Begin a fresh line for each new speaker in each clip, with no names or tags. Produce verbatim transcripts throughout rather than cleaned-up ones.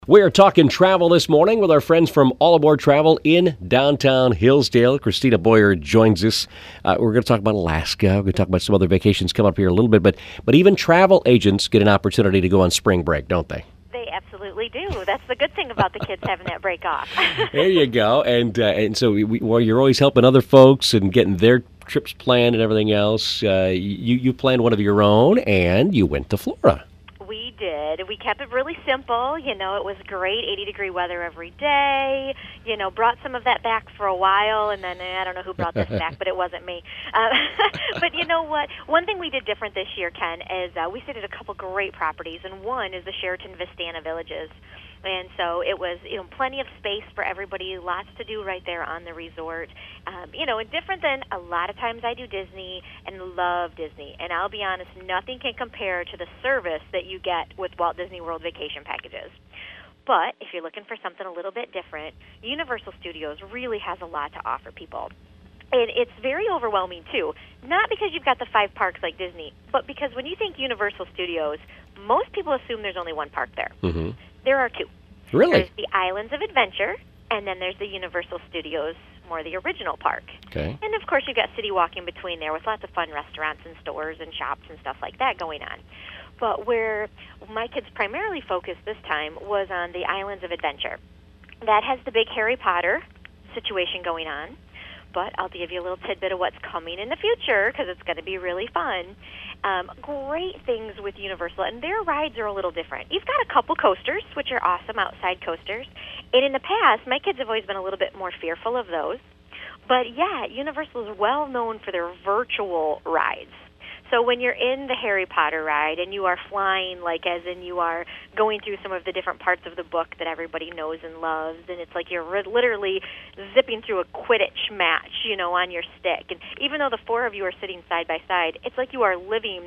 We're talking travel this morning with our friends from All Aboard Travel in downtown Hillsdale. Christina Boyer joins us. Uh, we're going to talk about Alaska. We're going to talk about some other vacations coming up here in a little bit. But but even travel agents get an opportunity to go on spring break, don't they?
They absolutely do. That's the good thing about the kids having that break off.
There you go. And uh, and so we, well, you're always helping other folks and getting their trips planned and everything else. Uh, you, you planned one of your own, and you went to Florida.
We did. We kept it really simple. You know, it was great, eighty-degree weather every day. You know, brought some of that back for a while, and then eh, I don't know who brought this back, but it wasn't me. Uh, but you know what? One thing we did different this year, Ken, is uh, we stayed at a couple great properties, and one is the Sheraton Vistana Villages. And so it was, you know, plenty of space for everybody, lots to do right there on the resort. Um, you know, and different than a lot of times I do Disney and love Disney. And I'll be honest, nothing can compare to the service that you get with Walt Disney World vacation packages. But if you're looking for something a little bit different, Universal Studios really has a lot to offer people. And it's very overwhelming, too. Not because you've got the five parks like Disney, but because when you think Universal Studios, most people assume there's only one park there.
Mm-hmm.
There are two.
Really?
There's the Islands of Adventure, and then there's the Universal Studios, more the original park.
Okay.
And, of course, you've got City Walk in between there with lots of fun restaurants and stores and shops and stuff like that going on. But where my kids primarily focused this time was on the Islands of Adventure. That has the big Harry Potter situation going on. But I'll give you a little tidbit of what's coming in the future because it's going to be really fun. Um, great things with Universal, and their rides are a little different. You've got a couple coasters, which are awesome, outside coasters. And in the past, my kids have always been a little bit more fearful of those. But, yeah, Universal is well known for their virtual rides. So when you're in the Harry Potter ride and you are flying, like as in you are going through some of the different parts of the book that everybody knows and loves, and it's like you're re- literally zipping through a Quidditch match, you know, on your stick. And even though the four of you are sitting side by side, it's like you are living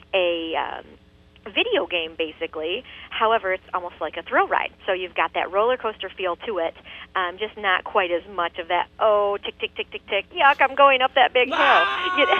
a um, video game, basically. However, it's almost like a thrill ride. So you've got that roller coaster feel to it, um, just not quite as much of that, oh, tick, tick, tick, tick, tick, yuck, I'm going up that big hill. You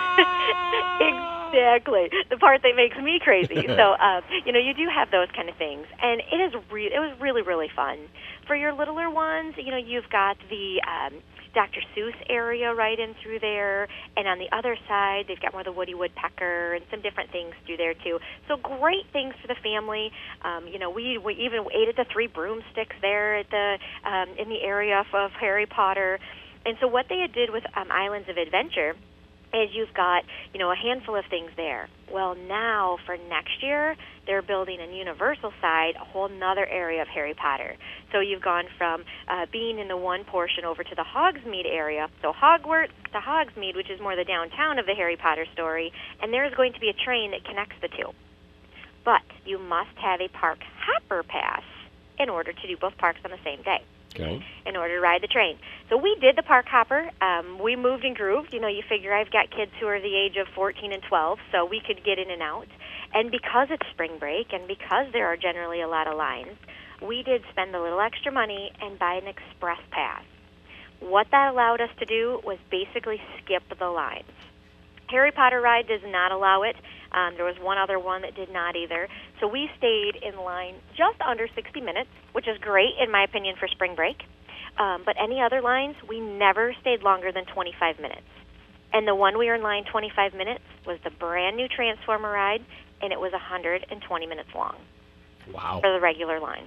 know? Exactly, the part that makes me crazy. So, uh, you know, you do have those kind of things, and it is re- it was really, really fun. For your littler ones, you know, you've got the um, Doctor Seuss area right in through there, and on the other side, they've got more of the Woody Woodpecker and some different things through there, too. So great things for the family. Um, you know, we, we even ate at the Three Broomsticks there at the um, in the area of, of Harry Potter. And so what they had did with um, Islands of Adventure is you've got, you know, a handful of things there. Well, now for next year, they're building a Universal side, a whole nother area of Harry Potter. So you've gone from uh, being in the one portion over to the Hogsmeade area, so Hogwarts to Hogsmeade, which is more the downtown of the Harry Potter story, and there's going to be a train that connects the two. But you must have a park hopper pass in order to do both parks on the same day.
Okay.
In order to ride the train. So we did the park hopper. Um, we moved and grooved. You know, you figure I've got kids who are the age of fourteen and twelve, so we could get in and out. And because it's spring break and because there are generally a lot of lines, we did spend a little extra money and buy an express pass. What that allowed us to do was basically skip the lines. Harry Potter ride does not allow it. Um, there was one other one that did not either. So we stayed in line just under sixty minutes, which is great, in my opinion, for spring break. Um, but any other lines, we never stayed longer than twenty-five minutes. And the one we were in line twenty-five minutes was the brand new Transformer ride, and it was one hundred twenty minutes long.
Wow.
For the regular line.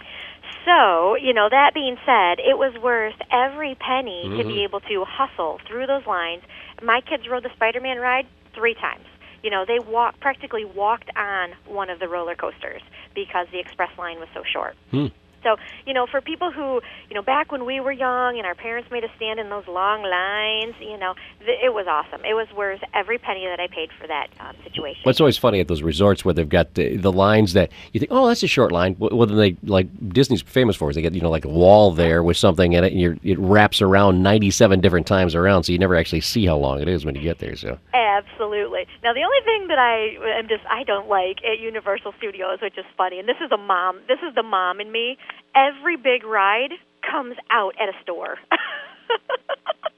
So, you know, that being said, it was worth every penny mm-hmm. to be able to hustle through those lines. My kids rode the Spider-Man ride three times. You know, they walk, practically walked on one of the roller coasters because the express line was so short.
Hmm.
So, you know, for people who, you know, back when we were young and our parents made us stand in those long lines, you know, th- it was awesome. It was worth every penny that I paid for that um, situation.
Well, it's always funny at those resorts where they've got the, the lines that you think, oh, that's a short line. Well, then they, like Disney's famous for, is they get, you know, like a wall there with something in it, and you're, it wraps around ninety-seven different times around, so you never actually see how long it is when you get there. So
absolutely. Now, the only thing that I am just I don't like at Universal Studios, which is funny, and this is a mom, this is the mom in me. Every big ride comes out at a store. So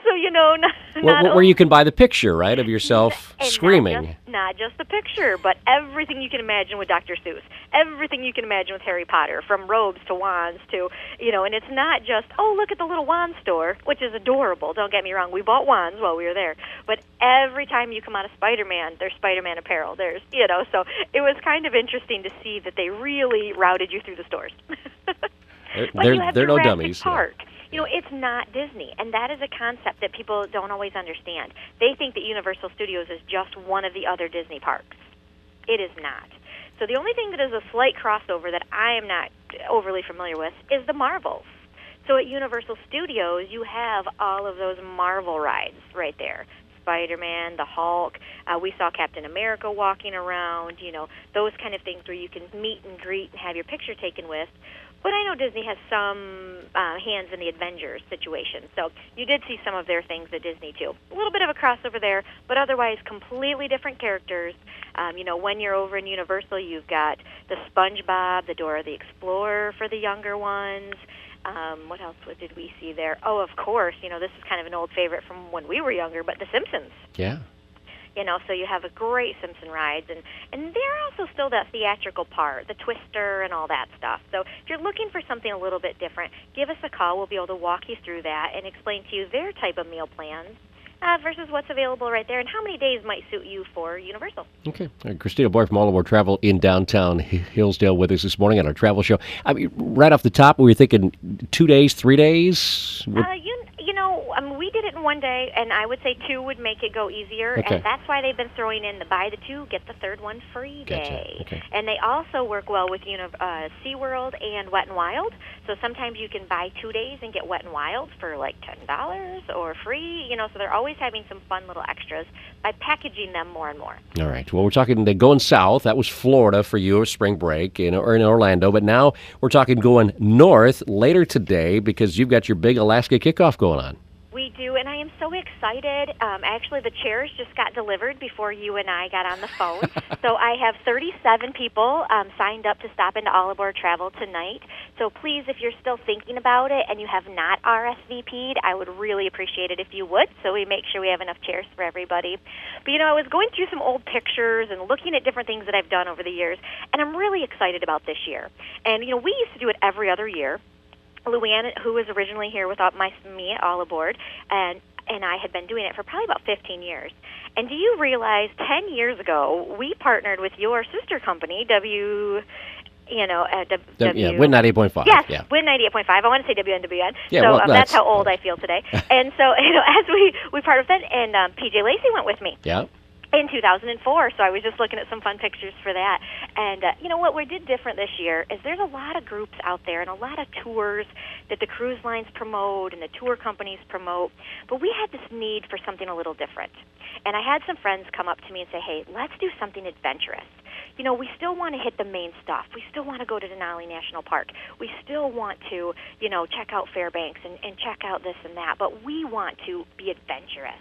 So, you know, not,
Where,
not
where
only,
you can buy the picture, right, of yourself
and
screaming.
Not just, not just the picture, but everything you can imagine with Doctor Seuss. Everything you can imagine with Harry Potter, from robes to wands to, you know, and it's not just, oh, look at the little wand store, which is adorable. Don't get me wrong. We bought wands while we were there. But every time you come out of Spider-Man, there's Spider-Man apparel. There's, you know, so it was kind of interesting to see that they really routed you through the stores.
They're,
Like
they're,
you have
they're no
Jurassic
dummies.
Park.
Yeah.
You know, it's not Disney, and that is a concept that people don't always understand. They think that Universal Studios is just one of the other Disney parks. It is not. So the only thing that is a slight crossover that I am not overly familiar with is the Marvels. So at Universal Studios, you have all of those Marvel rides right there. Spider-Man, the Hulk. Uh, we saw Captain America walking around, you know, those kind of things where you can meet and greet and have your picture taken with. But I know Disney has some uh, hands in the Avengers situation. So you did see some of their things at Disney, too. A little bit of a crossover there, but otherwise completely different characters. Um, you know, when you're over in Universal, you've got the SpongeBob, the Dora the Explorer for the younger ones. Um, what else did we see there? Oh, of course, you know, this is kind of an old favorite from when we were younger, but The Simpsons.
Yeah.
You know, so you have a great Simpson rides, and, and they're also still that theatrical part, the Twister and all that stuff. So if you're looking for something a little bit different, give us a call. We'll be able to walk you through that and explain to you their type of meal plans uh, versus what's available right there and how many days might suit you for Universal.
Okay. All right, Christina Boyer from All Aboard Travel in downtown Hillsdale with us this morning on our travel show. I mean, right off the top, we were thinking two days, three days? What?
Uh, you, you know, um, we did it in one day, and I would say two would make it go easier,
Okay.
and that's why they've been throwing in the buy the two, get the third one free
Gotcha.
day.
Okay.
And they also work well with you know, uh, SeaWorld and Wet n Wild, so sometimes you can buy two days and get Wet n Wild for like ten dollars or free, you know, so they're always having some fun little extras by packaging them more and more.
All right. Well, we're talking uh, going south. That was Florida for you, spring break, in, or in Orlando. But now we're talking going north later today because you've got your big Alaska kickoff going on.
We do, and I am so excited. Um, actually, the chairs just got delivered before you and I got on the phone. So I have thirty-seven people um, signed up to stop into All Aboard Travel tonight. So please, if you're still thinking about it and you have not R S V P'd, I would really appreciate it if you would, so we make sure we have enough chairs for everybody. But, you know, I was going through some old pictures and looking at different things that I've done over the years, and I'm really excited about this year. And, you know, we used to do it every other year. Luann, who was originally here with all, my, me at All Aboard, and and I had been doing it for probably about fifteen years. And do you realize ten years ago, we partnered with your sister company, W, you know, uh, w, w,
Yeah, Win ninety-eight point five.
Yes,
Yeah.
Win ninety-eight point five. I want to say W N W N.
Yeah,
so
well,
um,
that's-
that's how old I feel today. And so, you know, as we, we partnered with that, and um, P J Lacey went with me.
Yeah.
In two thousand four, so I was just looking at some fun pictures for that. And uh, you know what we did different this year is there's a lot of groups out there and a lot of tours that the cruise lines promote and the tour companies promote, but we had this need for something a little different. And I had some friends come up to me and say, hey, let's do something adventurous. You know, we still want to hit the main stuff. We still want to go to Denali National Park. We still want to, you know, check out Fairbanks and, and check out this and that, but we want to be adventurous.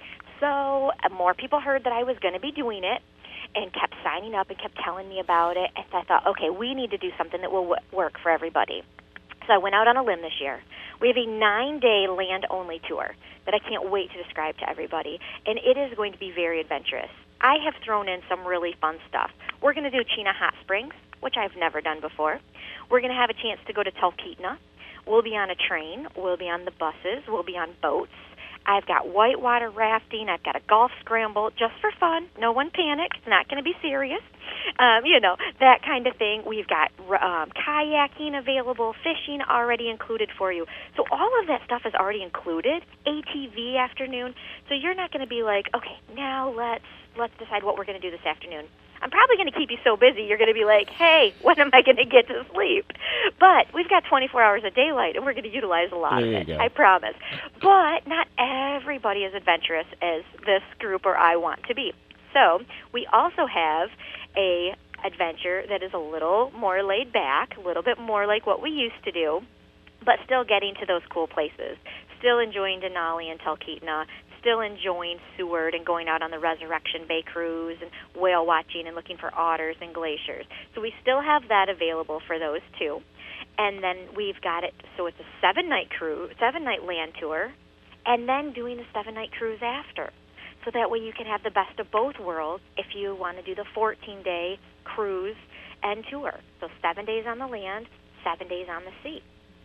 So uh, more people heard that I was going to be doing it and kept signing up and kept telling me about it. And so I thought, okay, we need to do something that will w- work for everybody. So I went out on a limb this year. We have a nine-day land-only tour that I can't wait to describe to everybody, and it is going to be very adventurous. I have thrown in some really fun stuff. We're going to do Chena Hot Springs, which I've never done before. We're going to have a chance to go to Talkeetna. We'll be on a train. We'll be on the buses. We'll be on boats. I've got whitewater rafting. I've got a golf scramble just for fun. No one panic. It's not going to be serious. Um, you know, that kind of thing. We've got um, kayaking available, fishing already included for you. So all of that stuff is already included. A T V afternoon. So you're not going to be like, okay, now let's let's decide what we're going to do this afternoon. I'm probably going to keep you so busy, you're going to be like, hey, when am I going to get to sleep? But we've got twenty-four hours of daylight, and we're going to utilize a lot
There you
of it,
go.
I promise. But not everybody is adventurous as this group or I want to be. So we also have a adventure that is a little more laid back, a little bit more like what we used to do, but still getting to those cool places, still enjoying Denali and Talkeetna, still enjoying Seward and going out on the Resurrection Bay cruise and whale watching and looking for otters and glaciers. So we still have that available for those two. And then we've got it, so it's a seven-night cruise, seven-night land tour, and then doing a seven-night cruise after. So that way you can have the best of both worlds if you want to do the fourteen-day cruise and tour. So seven days on the land, seven days on the sea.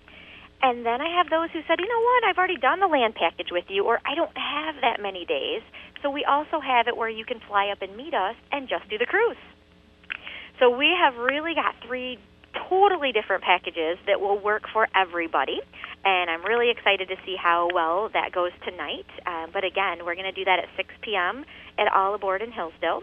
And then I have those who said, you know what, I've already done the land package with you, or I don't have that many days. So we also have it where you can fly up and meet us and just do the cruise. So we have really got three totally different packages that will work for everybody. And I'm really excited to see how well that goes tonight. Uh, but again, we're going to do that at six p.m. at All Aboard in Hillsdale.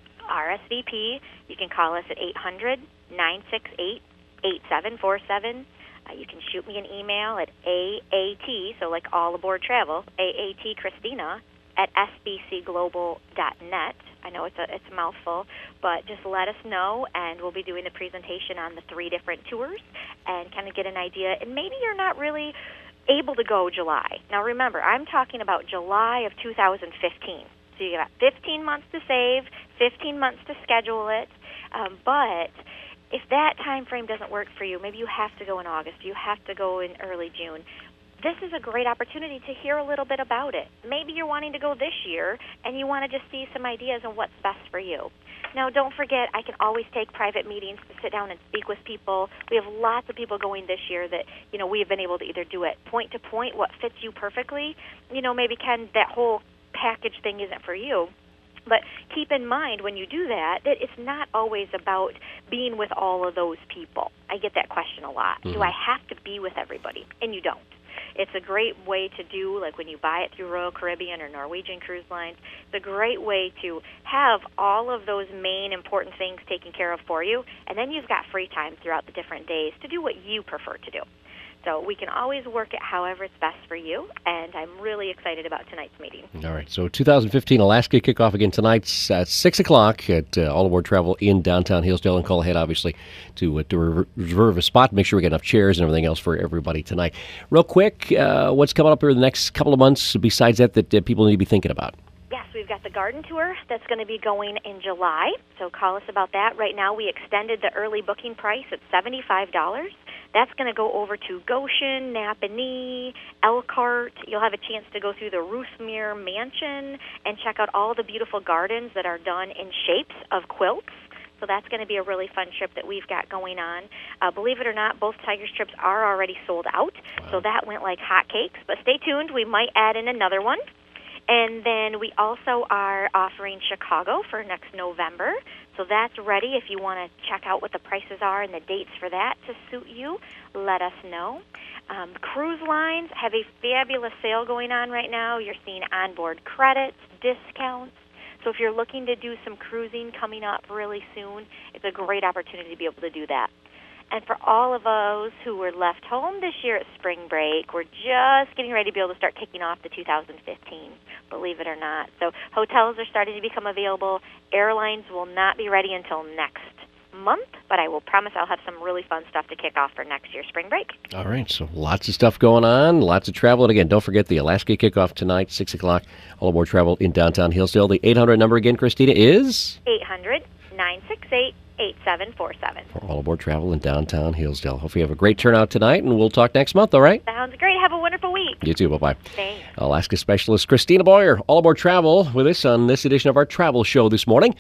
R S V P, you can call us at eight hundred, nine six eight, eight seven four seven. Uh, you can shoot me an email at A A T, so like All Aboard Travel, A A T Christina, at S B C global dot net. I know it's a, it's a mouthful, but just let us know, and we'll be doing the presentation on the three different tours and kind of get an idea. And maybe you're not really able to go July. Now remember, I'm talking about July of two thousand fifteen. So you got fifteen months to save, fifteen months to schedule it, um, but if that time frame doesn't work for you, maybe you have to go in August, you have to go in early June. This is a great opportunity to hear a little bit about it. Maybe you're wanting to go this year and you want to just see some ideas on what's best for you. Now, don't forget, I can always take private meetings to sit down and speak with people. We have lots of people going this year that, you know, we have been able to either do it point to point, what fits you perfectly. You know, maybe, Ken, that whole package thing isn't for you. But keep in mind when you do that, that it's not always about being with all of those people. I get that question a lot. Mm-hmm. Do I have to be with everybody? And you don't. It's a great way to do, like when you buy it through Royal Caribbean or Norwegian Cruise Lines, it's a great way to have all of those main important things taken care of for you, and then you've got free time throughout the different days to do what you prefer to do. So we can always work it however it's best for you, and I'm really excited about tonight's meeting.
All right, so two thousand fifteen Alaska kickoff again tonight at six o'clock at uh, All Aboard Travel in downtown Hillsdale. And call ahead, obviously, to, uh, to re- reserve a spot, make sure we get enough chairs and everything else for everybody tonight. Real quick, uh, what's coming up here in the next couple of months besides that that uh, people need to be thinking about?
Yes, we've got the garden tour that's going to be going in July, so call us about that. Right now we extended the early booking price at seventy-five dollars. That's going to go over to Goshen, Napanee, Elkhart. You'll have a chance to go through the Ruthmere Mansion and check out all the beautiful gardens that are done in shapes of quilts. So that's going to be a really fun trip that we've got going on. Uh, believe it or not, both Tigers trips are already sold out, wow. So that went like hotcakes. But stay tuned. We might add in another one. And then we also are offering Chicago for next November. So that's ready. If you want to check out what the prices are and the dates for that to suit you, let us know. Um, cruise lines have a fabulous sale going on right now. You're seeing onboard credits, discounts. So if you're looking to do some cruising coming up really soon, it's a great opportunity to be able to do that. And for all of those who were left home this year at spring break, we're just getting ready to be able to start kicking off the two thousand fifteen, believe it or not. So hotels are starting to become available. Airlines will not be ready until next month, but I will promise I'll have some really fun stuff to kick off for next year's spring break.
All right, so lots of stuff going on, lots of travel. And again, don't forget the Alaska kickoff tonight, six o'clock, All Aboard Travel in downtown Hillsdale. The eight hundred number again, Christina, is?
eight hundred, nine six eight, eight seven four seven.
For All Aboard Travel in downtown Hillsdale. Hope you have a great turnout tonight, and we'll talk next month, all right?
Sounds great. Have a wonderful week.
You too. Bye-bye.
Thanks.
Alaska specialist Christina Boyer, All Aboard Travel, with us on this edition of our travel show this morning.